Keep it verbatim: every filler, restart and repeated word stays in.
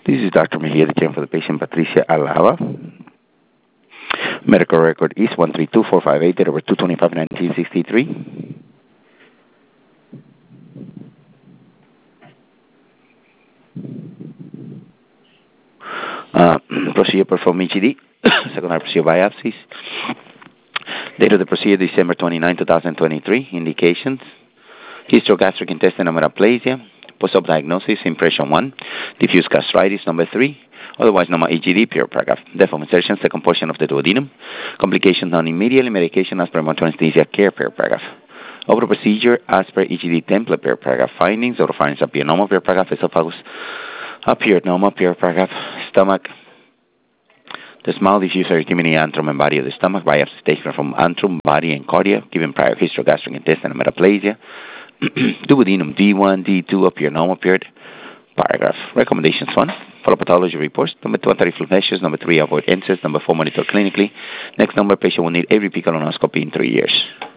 This is Doctor Mejia, the chair for the patient Patricia Alava. Medical record is one three two four five eight, date over two twenty-five nineteen sixty-three. Uh, procedure performed E G D, secondary procedure biopsies. Date of the procedure December twenty-ninth, twenty twenty-three. Indications: hysterogastric intestinal metaplasia. Post-op diagnosis: impression one, diffuse gastritis number three, otherwise normal E G D, pure paragraph. Depth of insertion, second portion of the duodenum. Complications non immediately. Medication as per monitoring anesthesia care, pure paragraph. Over procedure as per E G D template, pure paragraph. Findings: oropharynx appear normal, pure paragraph. Esophagus appeared normal, pure paragraph. Stomach: the small diffuse erythema antrum and body of the stomach. Biopsy taken from antrum, body, and cardia, given prior hysterogastric intestinal metaplasia. Duodenum D one, D two appear normal, period. Paragraph. Recommendations: one, follow pathology reports. Number two, anti-reflux measures. Number three, avoid N SAIDs. Number four, monitor clinically. Next number, patient will need every colonoscopy in three years.